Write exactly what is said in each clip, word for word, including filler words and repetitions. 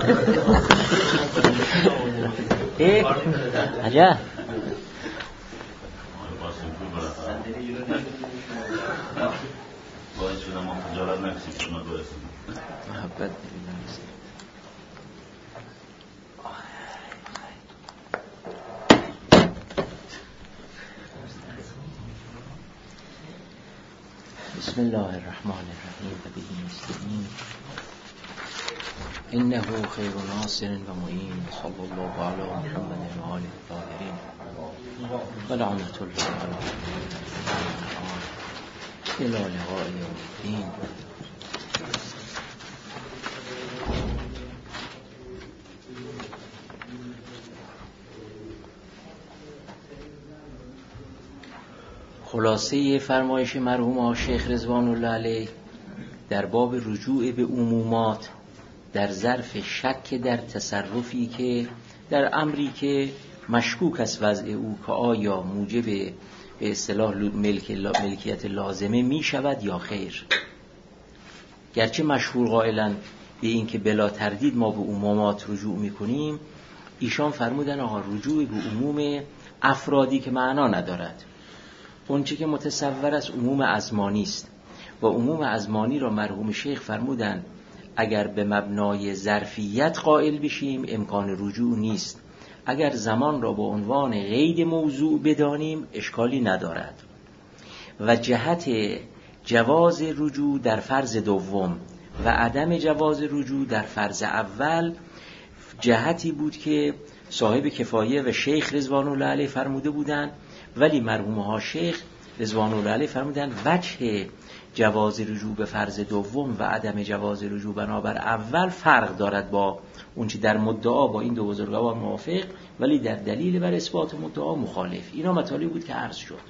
ای عجب باید شدم ما خجالت نکسید شما دو اسم محبت بسم الله الرحمن الرحیم و به نستعین انه خیر ناصر و معین صلی الله علی محمد و آله الطاهرین و لعنت الله علی الى لقاء یوم الدین. خلاصه فرمایش مرحوم شیخ رضوان الله علیه در باب رجوع به عمومات در ظرف شک در تصرفی که در امری که مشکوک است وضع او که آیا موجب به اصطلاح ملک ملکیت لازمه می شود یا خیر. گرچه مشهور قائلا به این که بلا تردید ما به عمومات رجوع می کنیم، ایشان فرمودن آقا رجوع به عموم افرادی که معنا ندارد، اون چی که متصور است عموم ازمانی است و عموم ازمانی را مرحوم شیخ فرمودن اگر به مبنای ظرفیت قائل بشیم امکان رجوع نیست، اگر زمان را به عنوان قید موضوع بدانیم اشکالی ندارد. و جهت جواز رجوع در فرض دوم و عدم جواز رجوع در فرض اول جهتی بود که صاحب کفایه و شیخ رضوان الله علیه فرموده بودند، ولی مرحوم ها شیخ رضوان الله علیه فرمودن وجه جواز رجوع به فرض دوم و عدم جواز رجوع بنابر اول فرق دارد با اون چی در مدعا با این دو بزرگوار موافق ولی در دلیل بر اثبات مدعا مخالف. اینا مطالبی بود که عرض شد.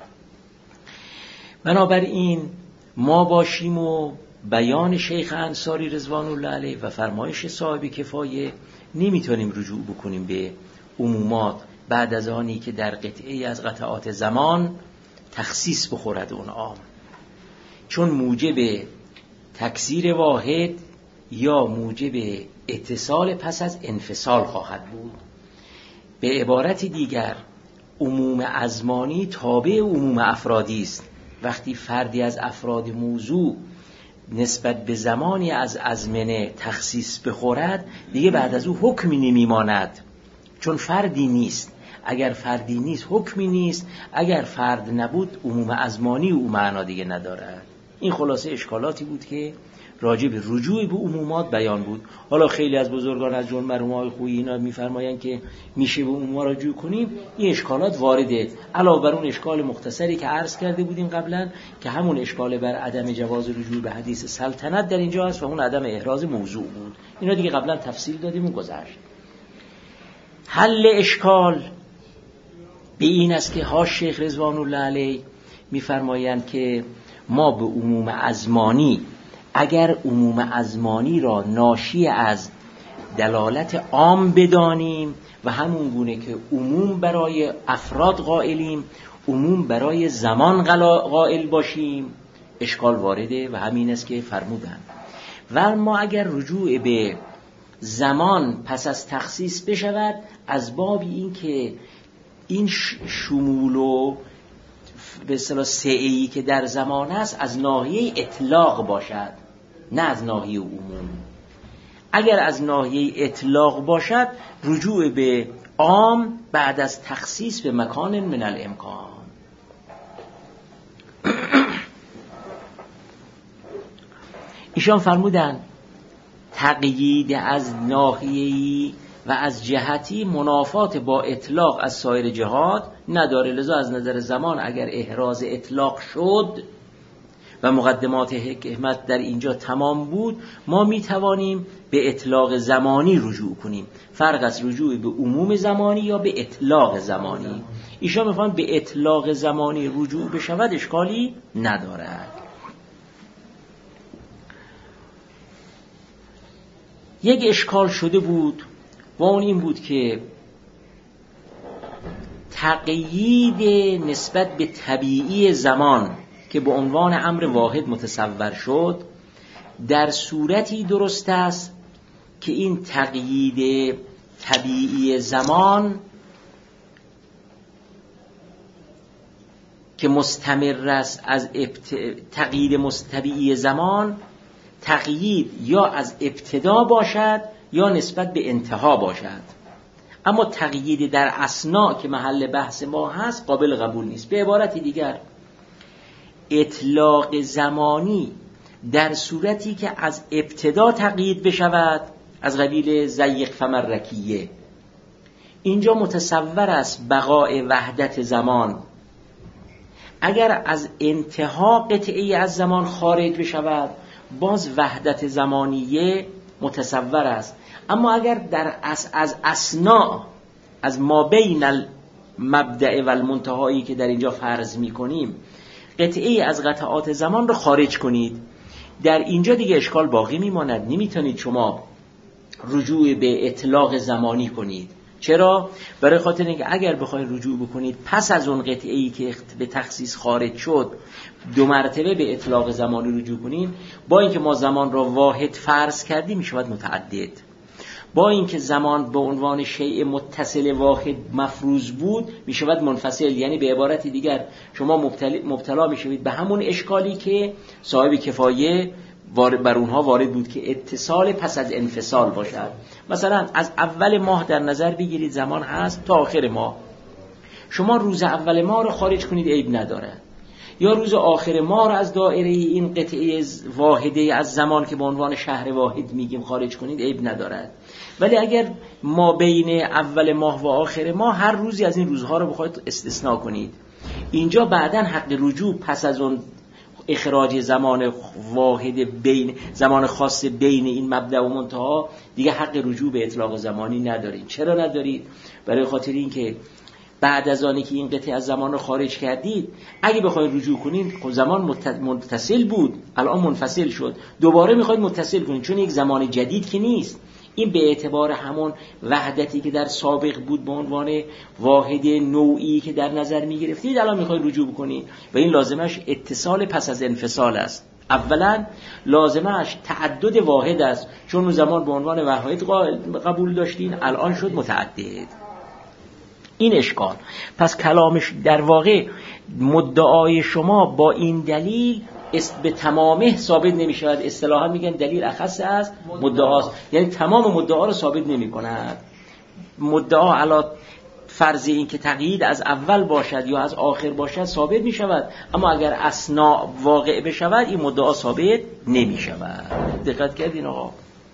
بنابراین ما باشیم و بیان شیخ انصاری رضوان الله علیه و فرمایش صاحب کفایه نمیتونیم رجوع بکنیم به عمومات بعد از آنی که در قطعه از قطعات زمان تخصیص بخورد اون عام، چون موجب تکثیر واحد یا موجب اتصال پس از انفصال خواهد بود. به عبارت دیگر عموم ازمانی تابع عموم افرادی است. وقتی فردی از افراد موضوع نسبت به زمانی از ازمنه تخصیص بخورد دیگه بعد از او حکمی نمیماند، چون فردی نیست. اگر فردی نیست حکمی نیست، اگر فرد نبود عموم ازمانی او معنا دیگه ندارد. این خلاصه اشکالاتی بود که راجع به رجوع به عمومات بیان بود. حالا خیلی از بزرگان از جمله مرحوم آقای خویی اینا میفرمایند که میشه به عمومات رجوع کنیم. این اشکالات وارده، علاوه بر اون اشکال مختصری که عرض کرده بودیم قبلا که همون اشکال بر عدم جواز رجوع به حدیث سلطنت در اینجا هست و اون عدم احراز موضوع بود. اینا دیگه قبلا تفصیل دادیم و گذشت. حل اشکال به این است که ها شیخ رضوان الله علیه میفرمایند که ما به عموم ازمانی اگر عموم ازمانی را ناشی از دلالت عام بدانیم و همون گونه که عموم برای افراد قائلیم عموم برای زمان قائل باشیم اشکال وارده و همین است که فرمودن. و ما اگر رجوع به زمان پس از تخصیص بشود از باب این که این شمول و به اصطلاح سعی که در زمان است از ناحیه اطلاق باشد نه از ناحیه عموم. اگر از ناحیه اطلاق باشد رجوع به عام بعد از تخصیص به مکان من الامکان. ایشان فرمودند تقیید از ناحیه‌ای و از جهتی منافات با اطلاق از سایر جهات نداره، لذا از نظر زمان اگر احراز اطلاق شد و مقدمات حکمت در اینجا تمام بود ما می توانیم به اطلاق زمانی رجوع کنیم. فرق از رجوع به عموم زمانی یا به اطلاق زمانی. ایشان میخوان به اطلاق زمانی رجوع بشود اشکالی ندارد. یک اشکال شده بود و اون این بود که تقیید نسبت به طبیعی زمان که به عنوان امر واحد متصور شد در صورتی درست است که این تقیید طبیعی زمان که مستمر است از ابت... تقیید مستبیعی زمان تقیید یا از ابتدا باشد یا نسبت به انتها باشد، اما تقیید در اثناء که محل بحث ما هست قابل قبول نیست. به عبارت دیگر اطلاق زمانی در صورتی که از ابتدا تقیید بشود از قبیل ضیق فمرکیه، اینجا متصور است بقای وحدت زمان. اگر از انتها قطعی از زمان خارج بشود باز وحدت زمانیه متصور است، اما اگر در از, از اثناء از ما بین المبدأ و المنتهایی که در اینجا فرض می کنیم قطعی از قطعات زمان رو خارج کنید، در اینجا دیگه اشکال باقی میماند. نمیتونید شما رجوع به اطلاق زمانی کنید. چرا؟ برای خاطر اینکه اگر بخواید رجوع بکنید پس از اون قطعه‌ای که به تخصیص خارج شد دو مرتبه به اطلاق زمانی رجوع کنیم، با اینکه ما زمان را واحد فرض کردیم میشود متعدد، با اینکه زمان به عنوان شیء متصل واحد مفروض بود میشود منفصل. یعنی به عبارت دیگر شما مبتلا, مبتلا میشوید به همون اشکالی که صاحب کفایه بر اونها وارد بود که اتصال پس از انفصال باشد. مثلا از اول ماه در نظر بگیرید زمان هست تا آخر ماه، شما روز اول ماه رو خارج کنید عیب نداره، یا روز آخر ماه رو از دایره این قطعه واحده از زمان که به عنوان شهر واحد میگیم خارج کنید عیب نداره. ولی اگر ما بین اول ماه و آخر ماه هر روزی از این روزها رو بخواید استثناء کنید، اینجا بعداً حق رجوع پس از اون اخراج زمان واحد بین زمان خاص بین این مبدأ و منتها دیگه حق رجوع به اطلاق زمانی ندارید. چرا ندارید؟ برای خاطر اینکه بعد از آنی که این قطعه از زمان رو خارج کردید اگه بخواید رجوع کنید خب زمان متصل بود الان منفصل شد، دوباره میخواید متصل کنید چون یک زمان جدید که نیست. این به اعتبار همون وحدتی که در سابق بود به عنوان واحد نوعی که در نظر می گرفتید الان میخواید رجوع بکنید و این لازمش اتصال پس از انفصال است. اولا لازمش تعدد واحد است، چون اون زمان به عنوان واحد قبول داشتین الان شد متعدد. این اشکال. پس کلامش در واقع مدعای شما با این دلیل است به تمامه ثابت نمی شود. اصطلاحا میگن دلیل اخص است مدعاست، یعنی تمام مدعا رو ثابت نمی کند. مدعا علی فرض این که تقیید از اول باشد یا از آخر باشد ثابت می شود، اما اگر اثناء واقع بشود این مدعا ثابت نمی شود. دقت کردین آقا؟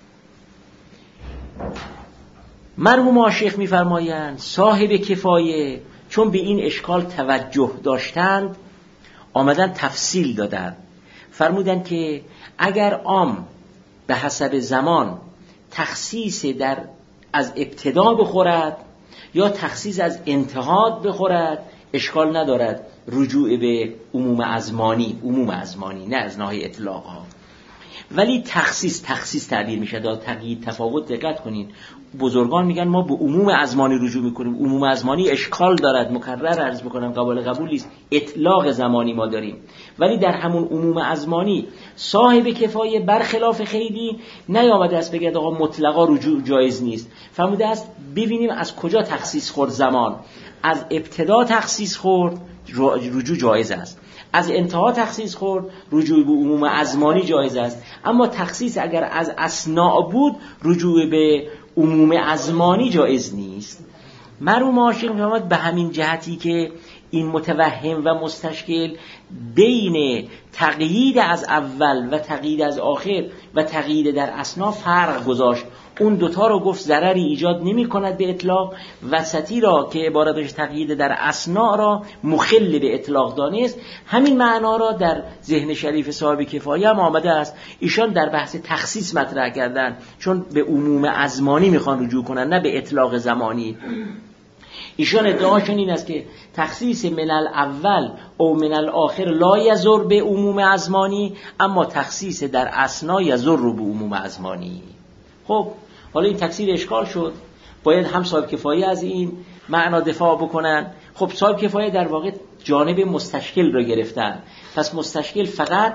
مرحوم آشیخ می فرمایند صاحب کفایه چون به این اشکال توجه داشتند آمدن تفصیل دادند، فرمودند که اگر عام به حسب زمان تخصیص در از ابتدا بخورد یا تخصیص از انتها بخورد اشکال ندارد رجوع به عموم ازمانی، عموم ازمانی نه از ناحیه اطلاق ها. ولی تخصیص تخصیص تعبیر میشه، دا تقیید تفاوت. دقت کنین بزرگان میگن ما به عموم ازمانی رجوع میکنیم. عموم ازمانی اشکال دارد، مکرر عرض میکنم قابل قبول نیست. اطلاق زمانی ما داریم، ولی در همون عموم ازمانی صاحب کفایه برخلاف خیلی نیامده است بگه آقا مطلقا رجوع جایز نیست. فرموده است ببینیم از کجا تخصیص خورد زمان. از ابتدا تخصیص خورد رجوع جایز است، از انتها تخصیص خورد رجوع به عموم ازمانی جایز است، اما تخصیص اگر از اثناء بود رجوع به عموم ازمانی جایز نیست. مرحوم آشیخ می‌فرماید به همین جهتی که این متوهم و مستشکل بین تقیید از اول و تقیید از آخر و تقیید در اثناء فرق گذاشت، اون دوتا رو گفت ضرری ایجاد نمی کند به اطلاق، وسطی را که عبارتش تقیید در اثناء را مخل به اطلاق دانست. همین معنا را در ذهن شریف صاحب کفایه هم آمده است. ایشان در بحث تخصیص مطرح کردن چون به عموم ازمانی میخوان رجوع کنن نه به اطلاق زمانی. ایشان ادعاشون این است که تخصیص من الاول او من الاخر لا یضر به عموم ازمانی، اما تخصیص در اثناء یضر به عموم ازمانی. خب حالا این تکثیر اشکال شد، باید هم صاحب کفایه از این معنا دفاع بکنن. خب صاحب کفایه در واقع جانب مستشکل را گرفتن، پس مستشکل فقط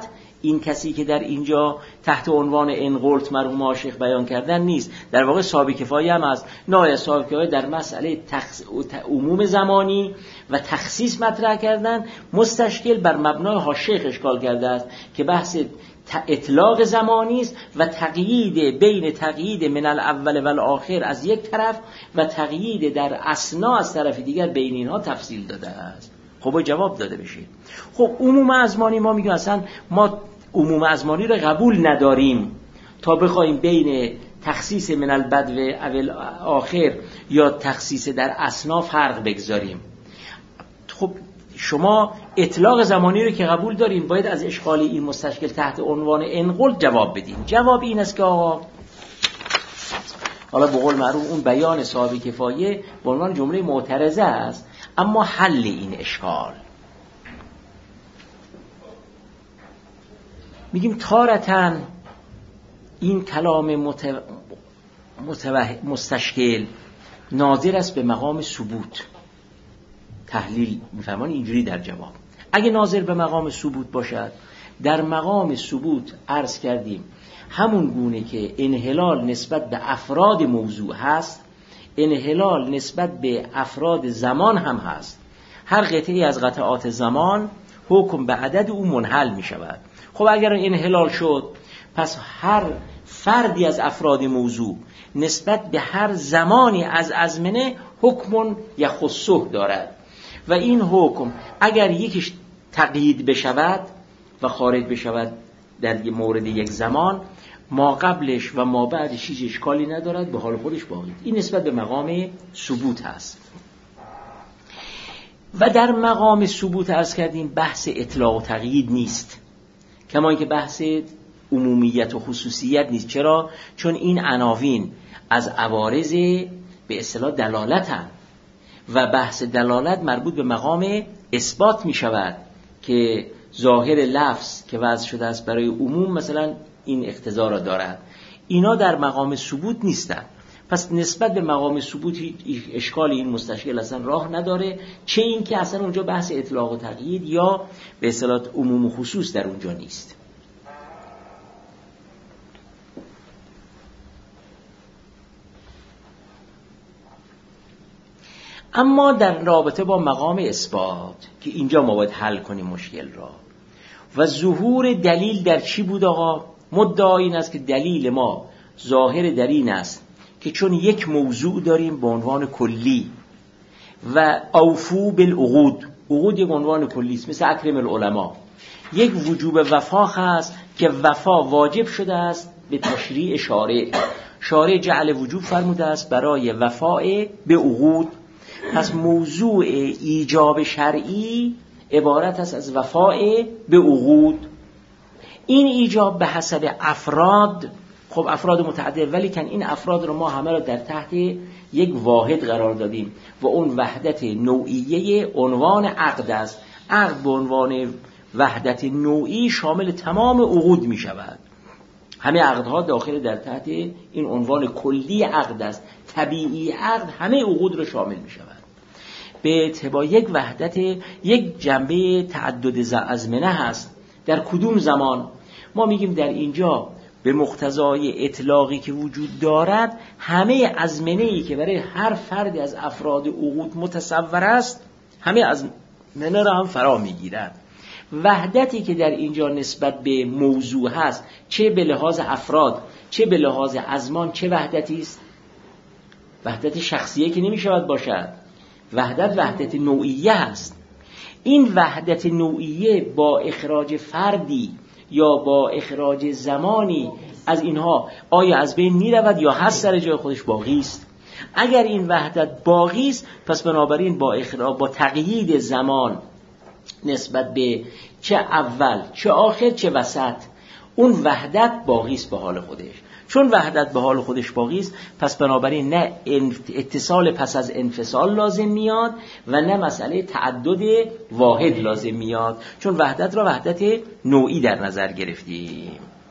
این کسی که در اینجا تحت عنوان انقلت مرحوم عاشق بیان کردن نیست، در واقع صاحب کفایه هم است. نهایت صاحب کفایه در مسئله تخص... عموم زمانی و تخصیص مطرح کردن مستشکل بر مبنای حاشیه اشکال کرده است که بحث اطلاق زمانی است و تقیید بین تقیید من الاول و الاخر از یک طرف و تقیید در اثنا از طرف دیگر بین اینها تفصیل داده است. خب جواب داده بشه. خب عموم ازمانی ما میگیم اصلا ما عموم ازمانی رو قبول نداریم تا بخوایم بین تخصیص من البدو اول آخر یا تخصیص در اثنا فرق بگذاریم. خب شما اطلاق زمانی رو که قبول دارین باید از اشکال این مستشکل تحت عنوان انقل جواب بدین. جواب این است که آقا حالا به قول معروف اون بیان صاحب کفایه به عنوان جمله معترضه است، اما حل این اشکال میگیم تارتن این کلام متو... متو... مستشکل ناظر است به مقام ثبوت. تحلیل میفرمان اینجوری در جواب اگه ناظر به مقام ثبوت باشد، در مقام ثبوت عرض کردیم همون گونه که انحلال نسبت به افراد موضوع هست، انحلال نسبت به افراد زمان هم هست. هر قطعی از قطعات زمان حکم به عدد او منحل می شود. خب اگر انحلال شد پس هر فردی از افراد موضوع نسبت به هر زمانی از ازمنه حکم یخصه دارد و این حکم اگر یکیش تقیید بشود و خارج بشود در مورد یک زمان، ما قبلش و ما بعدش هیچ اشکالی ندارد، به حال خودش باقی. این نسبت به مقام ثبوت هست. و در مقام ثبوت عرض کردیم بحث اطلاق و تقیید نیست، کما اینکه بحث عمومیت و خصوصیت نیست. چرا؟ چون این عناوین از عوارض به اصطلاح دلالتن و بحث دلالت مربوط به مقام اثبات می شود که ظاهر لفظ که وضع شده است برای عموم مثلا این اقتضا را دارد. اینا در مقام ثبوت نیستن. پس نسبت به مقام ثبوت اشکال این مستشکل اصلا راه نداره، چه این که اصلا اونجا بحث اطلاق و تقیید یا به اصطلاح عموم و خصوص در اونجا نیست. اما در رابطه با مقام اثبات که اینجا ما باید حل کنیم مشکل را و ظهور دلیل در چی بود آقا؟ مدعا این است که دلیل ما ظاهر در این است که چون یک موضوع داریم به عنوان کلی و اوفو بالعقود، عقود یک عنوان کلی است مثل اکرم العلماء، یک وجوب وفا هست که وفا واجب شده است به تشریع شارع. شارع جعل وجوب فرموده است برای وفاء به عقود. پس موضوع ایجاب شرعی عبارت است از وفاء به عقود. این ایجاب به حسب افراد، خب افراد متعدد، ولی کن این افراد رو ما همه رو در تحت یک واحد قرار دادیم و اون وحدت نوعیه عنوان عقد است. عقد به عنوان وحدت نوعی شامل تمام عقود می شود. همه عقدها داخل در تحت این عنوان کلی عقد است. طبیعی عقد همه عقود رو شامل می شود. به اتباع یک وحدت، یک جنبه تعدد ازمنه هست. در کدوم زمان؟ ما میگیم در اینجا به مقتضای اطلاقی که وجود دارد همه ازمنه‌ای که برای هر فردی از افراد عقود متصور است همه ازمنه را هم فرا میگیرد. وحدتی که در اینجا نسبت به موضوع هست، چه به لحاظ افراد چه به لحاظ ازمان، چه وحدتی است؟ وحدت شخصیه که نمیشود باشد. وحدت وحدت نوعیه است. این وحدت نوعیه با اخراج فردی یا با اخراج زمانی از اینها آیا از بین می رود یا هست سر جای خودش باقی است؟ اگر این وحدت باقی است پس بنابراین با اخراج با تقیید زمان نسبت به چه اول چه آخر چه وسط اون وحدت باقی است به حال خودش. چون وحدت به حال خودش باقی است پس بنابراین نه اتصال پس از انفصال لازم میاد و نه مسئله تعدد واحد لازم میاد، چون وحدت را وحدت نوعی در نظر گرفتیم.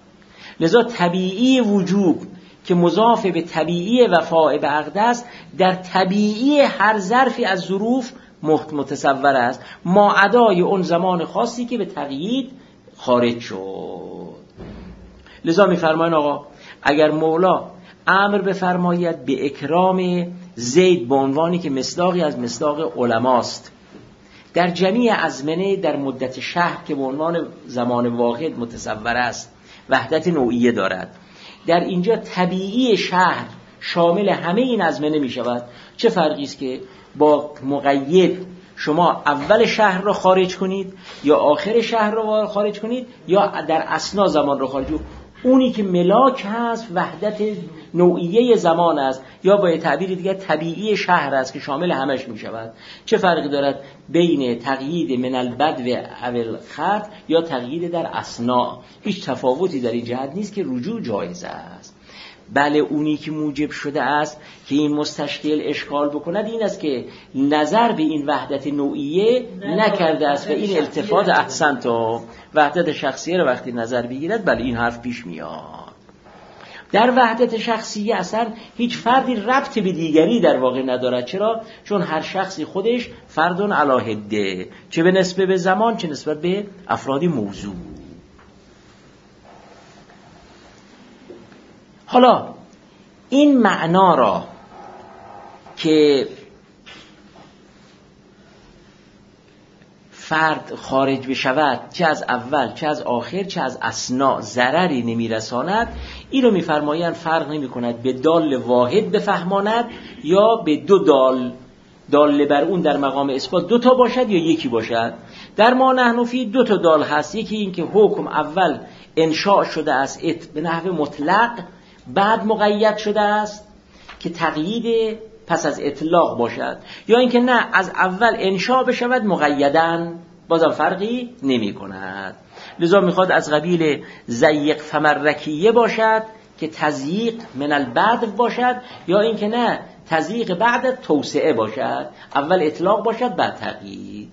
لذا طبیعی وجوب که مضاف به طبیعی وفاء به عقد است در طبیعی هر ظرفی از ظروف متصور است، ما عدای اون زمان خاصی که به تقیید خارج شد. لذا میفرمایند آقا اگر مولا امر بفرماید به اکرام زید به عنوانی که مصداقی از مصداق علماست در جمیع ازمنه در مدت شهر که به عنوان زمان واحد متصور است وحدت نوعیه دارد، در اینجا طبیعی شهر شامل همه این ازمنه می شود. چه فرقی است که با مقید شما اول شهر را خارج کنید یا آخر شهر را خارج کنید یا در اثنا زمان را خارج کنید؟ اونی که ملاک هست وحدت نوعیه زمان است یا با تعبیر دیگر طبیعی شهر است که شامل همش می شود. چه فرقی دارد بین تقیید من البدو اول خط یا تقیید در اثنا؟ هیچ تفاوتی در این جهت نیست که رجوع جایز است. بله اونی که موجب شده است که این مستشکل اشکال بکند این است که نظر به این وحدت نوعیه نکرده است و این التفات احسن تا وحدت شخصیه رو وقتی نظر بگیرد بله این حرف پیش میاد. در وحدت شخصیه اصلا هیچ فردی ربط به دیگری در واقع ندارد. چرا؟ چون هر شخصی خودش فردون علی حده، چه به نسبت به زمان چه نسبت به افرادی موضوع. حالا این معنا را که فرد خارج بشود چه از اول چه از آخر چه از اثنا ضرری نمیرساند، این رو میفرمایند فرق نمی کند به دال واحد بفهماند یا به دو دال، دال بر اون در مقام اثبات دو تا باشد یا یکی باشد. در ما نحن فی دو تا دال هست. یکی این که حکم اول انشاء شده است به نحو مطلق، بعد مقید شده است که تقیید پس از اطلاق باشد، یا اینکه نه از اول انشاء بشود مقیدن، بازم فرقی نمی کند. لذا میخواد از قبیل ضیق فمرکیه باشد که تضییق من البعد باشد، یا اینکه نه تضییق بعد توسعه باشد، اول اطلاق باشد بعد تقیید.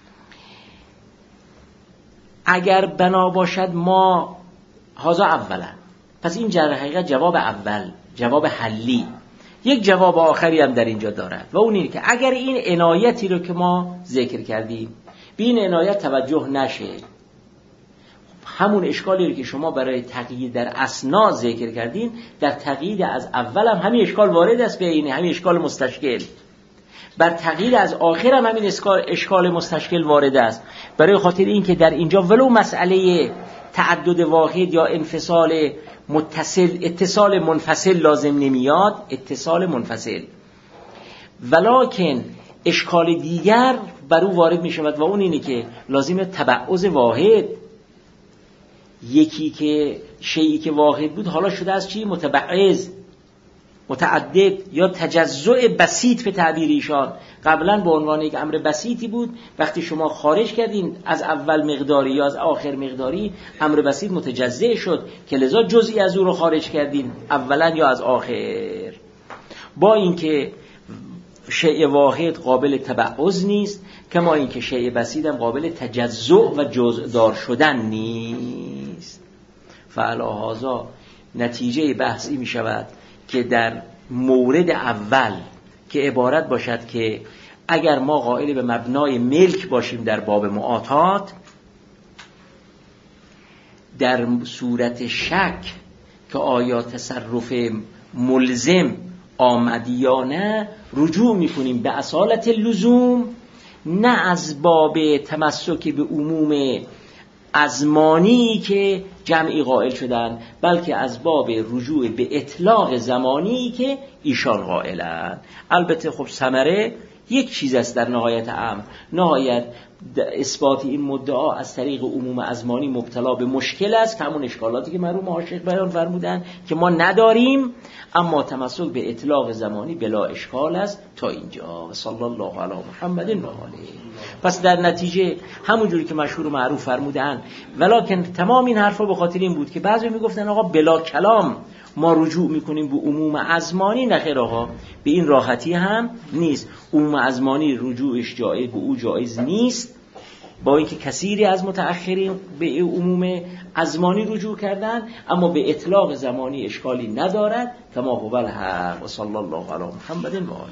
اگر بنا باشد ما هذا اولا، پس این در حقیقت جواب اول، جواب حلی. یک جواب آخری هم در اینجا دارد و اون اینه که اگر این عنایتی رو که ما ذکر کردیم به این عنایت توجه نشه، همون اشکالی رو که شما برای تقیید در اثنا ذکر کردین در تقیید از اول هم همین اشکال وارد است، به این همین اشکال مستشکل. بر تقیید از آخر هم همین اشکال مستشکل وارد است، برای خاطر این که در اینجا ولو مسئله تعدد واحد یا انفصال متصل اتصال منفصل لازم نمیاد، اتصال منفصل، ولکن اشکال دیگر بر او وارد می شود و اون اینه که لازم تبعض واحد. یکی که شیئی که واحد بود حالا شده از چی؟ متبعض، متعدد یا تجزع بسیط به تعبیر ایشان. قبلا به عنوان یک امر بسیطی بود، وقتی شما خارج کردین از اول مقداری یا از آخر مقداری امر بسیط متجزع شد که لذا جزئی از او رو خارج کردین اولا یا از آخر. با اینکه شیء واحد قابل تبعض نیست، کما اینکه شیء بسیط هم قابل تجزع و جزءدار شدن نیست. فعلا هذا نتیجه بحثی می شود که در مورد اول که عبارت باشد که اگر ما قائل به مبنای ملک باشیم در باب معاطات، در صورت شک که آیا تصرف ملزم آمدی یا نه رجوع میکنیم به اصالت لزوم، نه از باب تمسک به عموم ازمانی که جمعی قائل شدن، بلکه از باب رجوع به اطلاق زمانی که ایشان قائلند. البته خب ثمره یک چیز است در نهایت امر، نهایت اثبات این مدعا از طریق عموم ازمانی مبتلا به مشکل است که همون اشکالاتی که مرحوم عاشق بیان فرمودن که ما نداریم، اما تمسک به اطلاق زمانی بلا اشکال است. تا اینجا صلی الله علی محمد و آله. پس در نتیجه همونجوری که مشهور و معروف فرمودن، ولکن تمام این حرفا به خاطر این بود که بعضی میگفتن آقا بلا کلام ما رجوع میکنیم به عموم ازمانی. نخیر آقا، به این راحتی هم نیست. عموم ازمانی رجوعش جایز به او جایز نیست، با اینکه کثیری از متأخرین به عموم ازمانی رجوع کردن، اما به اطلاق زمانی اشکالی ندارد. کما هو الحق و صلی الله علی محمد و آله.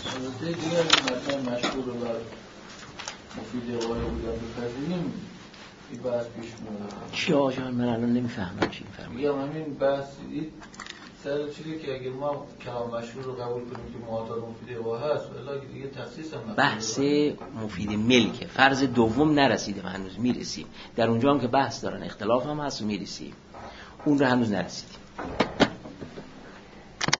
دیگر مطلب مشهور و مفید قائل بودن بپذیریم وقتی بحث پیش میاد. چی آقا جان من الان نمیفهمم چی میفهمید. میگم همین بحث این سر چیزی که اگه ما کلام مشهور رو قبول کنیم که معادل مفید اقوا هست ولی دیگه تخصیص هم بحث مفید ملک فرض دوم نرسیدیم هنوز، میرسیم در اونجا هم که بحث دارن اختلاف هم هست و میرسیم، اون رو هنوز نرسیدیم.